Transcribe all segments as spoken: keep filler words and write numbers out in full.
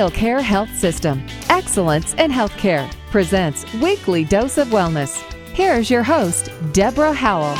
Memorial Care Health System, Excellence in Healthcare, presents Weekly Dose of Wellness. Here's your host, Deborah Howell.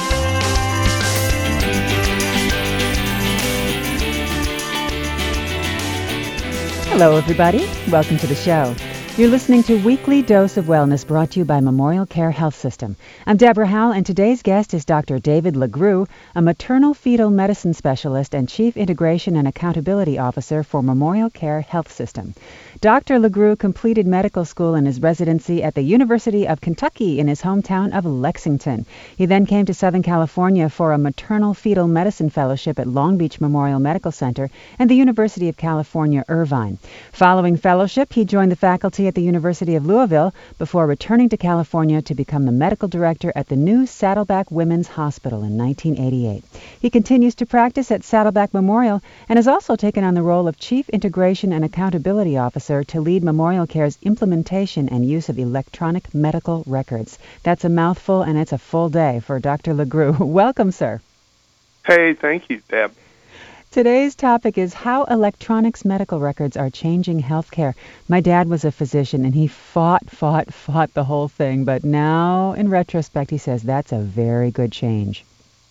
Hello, everybody. Welcome to the show. You're listening to Weekly Dose of Wellness, brought to you by Memorial Care Health System. I'm Deborah Howell, and today's guest is Doctor David LeGroux, a maternal fetal medicine specialist and Chief Integration and Accountability Officer for Memorial Care Health System. Doctor LeGroux completed medical school and his residency at the University of Kentucky in his hometown of Lexington. He then came to Southern California for a maternal fetal medicine fellowship at Long Beach Memorial Medical Center and the University of California, Irvine. Following fellowship, he joined the faculty at the University of Louisville before returning to California to become the medical director at the new Saddleback Women's Hospital in nineteen eighty-eight. He continues to practice at Saddleback Memorial and has also taken on the role of Chief Integration and Accountability Officer to lead Memorial Care's implementation and use of electronic medical records. That's a mouthful, and it's a full day for Doctor LeGroux. Welcome, sir. Hey, thank you, Deb. Today's topic is how electronics medical records are changing healthcare. My dad was a physician, and he fought, fought, fought the whole thing, but now, in retrospect, he says that's a very good change.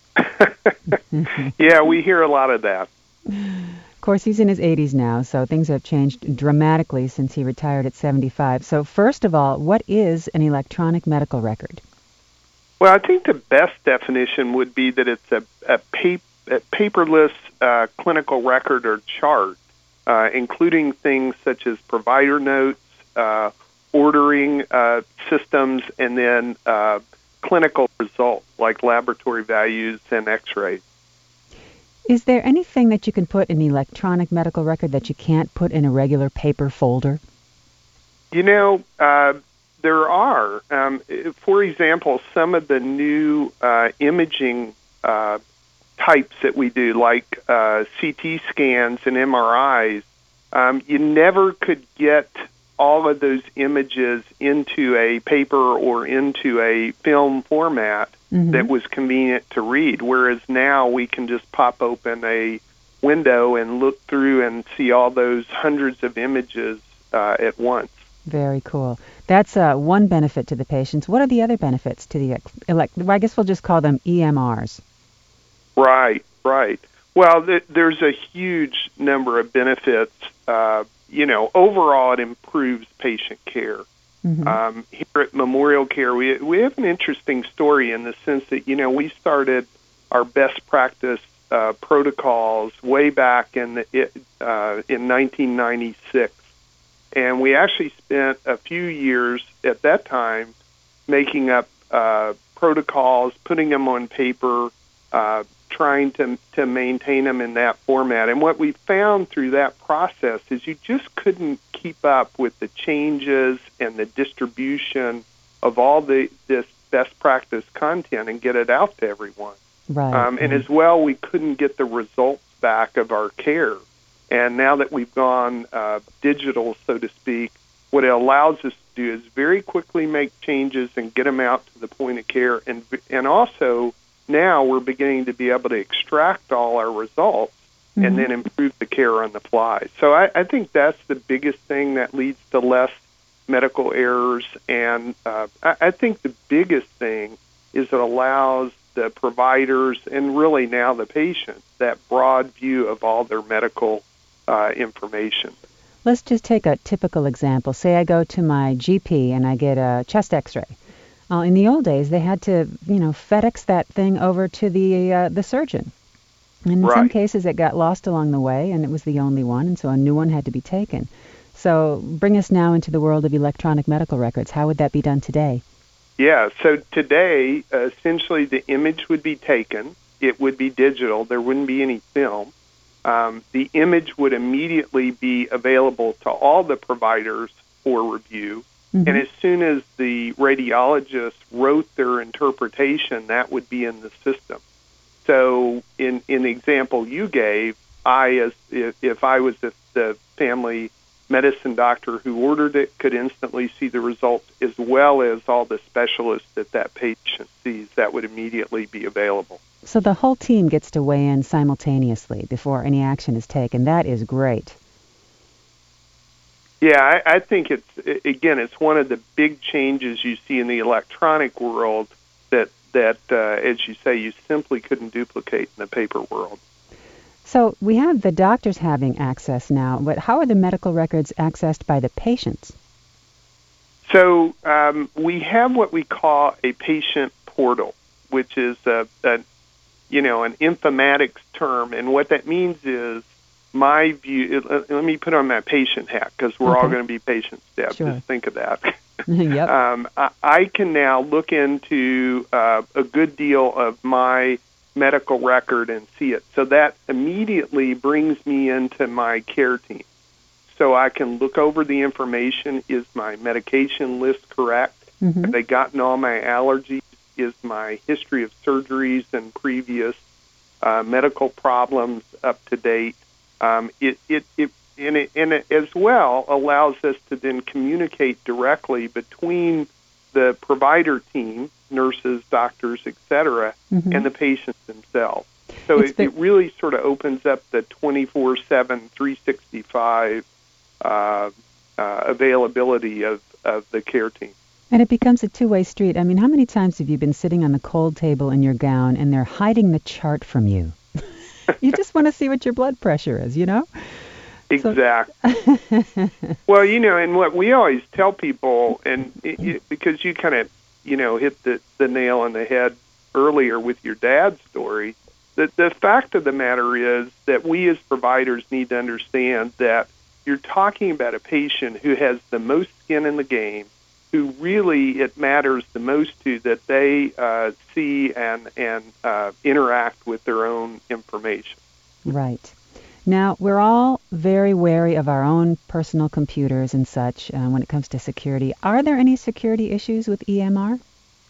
Yeah, we hear a lot of that. Of course, he's in his eighties now, so things have changed dramatically since he retired at seventy-five. So first of all, what is an electronic medical record? Well, I think the best definition would be that it's a, a, pa- a paperless uh, clinical record or chart, uh, including things such as provider notes, uh, ordering uh, systems, and then uh, clinical results like laboratory values and x-rays. Is there anything that you can put in an electronic medical record that you can't put in a regular paper folder? You know, uh, there are. Um, for example, some of the new uh, imaging uh, types that we do, like uh, C T scans and M R Is, um, you never could get all of those images into a paper or into a film format mm-hmm. that was convenient to read, whereas now we can just pop open a window and look through and see all those hundreds of images uh, at once. Very cool. That's uh, one benefit to the patients. What are the other benefits to the, elect- I guess we'll just call them E M Rs. Right, right. Well, th- there's a huge number of benefits. Uh, you know, overall it improves patient care. Mm-hmm. Um, here at Memorial Care, we we have an interesting story in the sense that, you know, we started our best practice uh, protocols way back in the, uh, in nineteen ninety-six. And we actually spent a few years at that time making up uh, protocols, putting them on paper, uh, trying to to maintain them in that format. And what we found through that process is you just couldn't keep up with the changes and the distribution of all the this best practice content and get it out to everyone. Right. Um, and as well, we couldn't get the results back of our care. And now that we've gone uh, digital, so to speak, what it allows us to do is very quickly make changes and get them out to the point of care. And and also, now we're beginning to be able to extract all our results mm-hmm. and then improve the care on the fly. So I, I think that's the biggest thing that leads to less medical errors. And uh, I, I think the biggest thing is it allows the providers and really now the patients that broad view of all their medical uh, information. Let's just take a typical example. Say I go to my G P and I get a chest x-ray. Uh, in the old days, they had to, you know, FedEx that thing over to the uh, the surgeon. And in right. some cases, it got lost along the way, and it was the only one, and so a new one had to be taken. So bring us now into the world of electronic medical records. How would that be done today? Yeah, so today, uh, essentially, the image would be taken. It would be digital. There wouldn't be any film. Um, the image would immediately be available to all the providers for review. Mm-hmm. And as soon as the radiologist wrote their interpretation, that would be in the system. So in, in the example you gave, I, as if, if I was the, the family medicine doctor who ordered it, could instantly see the results, as well as all the specialists that that patient sees. That would immediately be available. So the whole team gets to weigh in simultaneously before any action is taken. That is great. Yeah, I, I think it's, again, it's one of the big changes you see in the electronic world that, that uh, as you say, you simply couldn't duplicate in the paper world. So we have the doctors having access now, but how are the medical records accessed by the patients? So um, we have what we call a patient portal, which is a, a you know, an informatics term, and what that means is my view. Let me put on that patient hat because we're okay. all going to be patients, Deb. Sure. Just think of that. Yep. um, I, I can now look into uh, a good deal of my medical record and see it. So that immediately brings me into my care team. So I can look over the information. Is my medication list correct? Mm-hmm. Have they gotten all my allergies? Is my history of surgeries and previous uh, medical problems up to date? Um, it, it, it, and it, and it as well allows us to then communicate directly between the provider team, nurses, doctors, et cetera, mm-hmm. and the patients themselves. So it, the- it really sort of opens up the twenty-four seven, three sixty-five uh, uh, availability of, of the care team. And it becomes a two-way street. I mean, how many times have you been sitting on the cold table in your gown and they're hiding the chart from you? You just want to see what your blood pressure is, you know? Exactly. So well, you know, and what we always tell people, and it, it, because you kind of, you know, hit the, the nail on the head earlier with your dad's story, that the fact of the matter is that we as providers need to understand that you're talking about a patient who has the most skin in the game, who really it matters the most to that they uh, see and, and uh, interact with their own information. Right. Now, we're all very wary of our own personal computers and such uh, when it comes to security. Are there any security issues with E M R?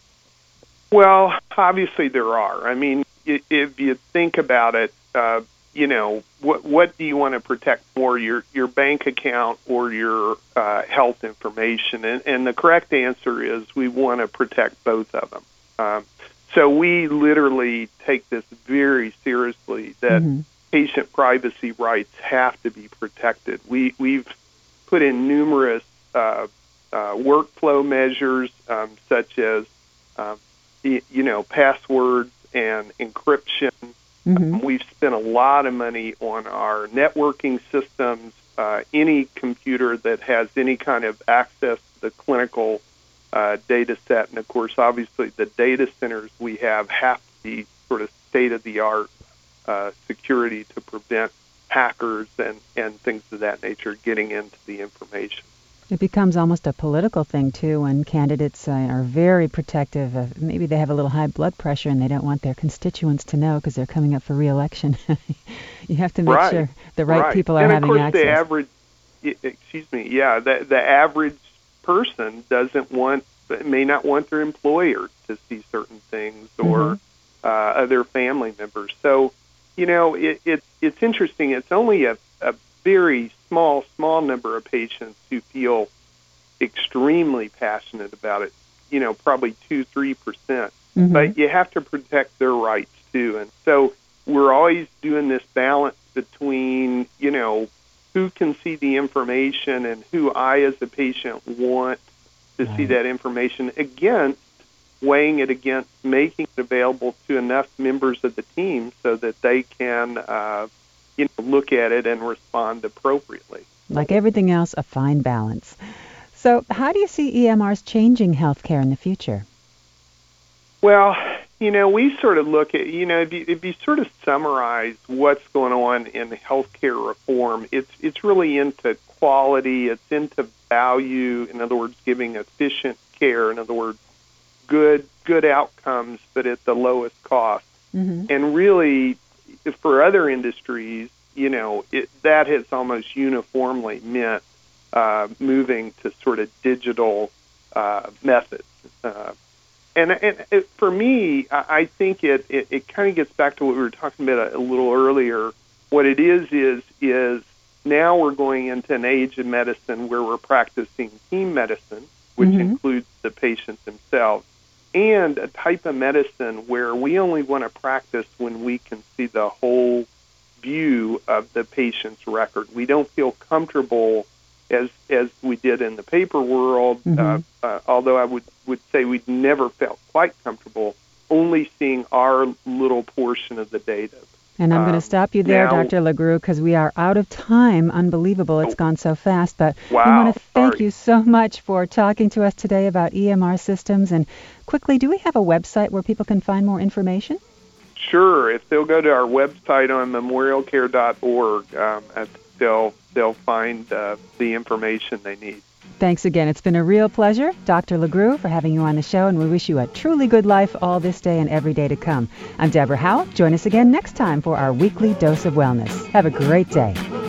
Well, obviously there are. I mean, if you think about it, uh, you know, what what do you want to protect more, your your bank account or your uh, health information? And, and the correct answer is we want to protect both of them. Um, so we literally take this very seriously that mm-hmm. patient privacy rights have to be protected. We, we've put in numerous uh, uh, workflow measures um, such as, um, you, you know, passwords and encryption. Mm-hmm. Um, we've spent a lot of money on our networking systems. Uh, any computer that has any kind of access to the clinical uh, data set, and of course, obviously, the data centers we have have to be sort of state-of-the-art uh, security to prevent hackers and, and things of that nature getting into the information. It becomes almost a political thing, too, when candidates uh, are very protective of, maybe they have a little high blood pressure and they don't want their constituents to know because they're coming up for re-election. You have to make right. sure the right, right. people are and having of course access. The average, excuse me, yeah, the, the average person doesn't want, may not want their employer to see certain things or mm-hmm. uh, other family members. So, you know, it, it, it's interesting. It's only a, a very small, small number of patients who feel extremely passionate about it, you know, probably two, three percent. Mm-hmm. But you have to protect their rights, too. And so we're always doing this balance between, you know, who can see the information and who I, as a patient, want to right. see that information against weighing it against making it available to enough members of the team so that they can uh, you know, look at it and respond appropriately. Like everything else, a fine balance. So how do you see E M Rs changing healthcare in the future? Well, you know, we sort of look at, you know, if you, if you sort of summarize what's going on in healthcare reform, it's it's really into quality, it's into value, in other words, giving efficient care, in other words, good good outcomes, but at the lowest cost. Mm-hmm. And really, for other industries, you know, it, that has almost uniformly meant uh, moving to sort of digital uh, methods. Uh, and and it, for me, I, I think it, it, it kind of gets back to what we were talking about a, a little earlier. What it is is is now we're going into an age of medicine where we're practicing team medicine, which mm-hmm. includes the patients themselves, and a type of medicine where we only want to practice when we can see the whole view of the patient's record. We don't feel comfortable as as we did in the paper world. Mm-hmm. uh, uh, although I would, would say we'd never felt quite comfortable only seeing our little portion of the data. And I'm um, going to stop you there, now, Doctor LeGroux, because we are out of time. Unbelievable. It's oh, gone so fast. But wow, we want to thank sorry. you so much for talking to us today about E M R systems. And quickly, do we have a website where people can find more information? Sure. If they'll go to our website on memorial care dot org, um, they'll, they'll find uh, the information they need. Thanks again. It's been a real pleasure, Doctor LeGroux, for having you on the show, and we wish you a truly good life all this day and every day to come. I'm Deborah Howell. Join us again next time for our weekly dose of wellness. Have a great day.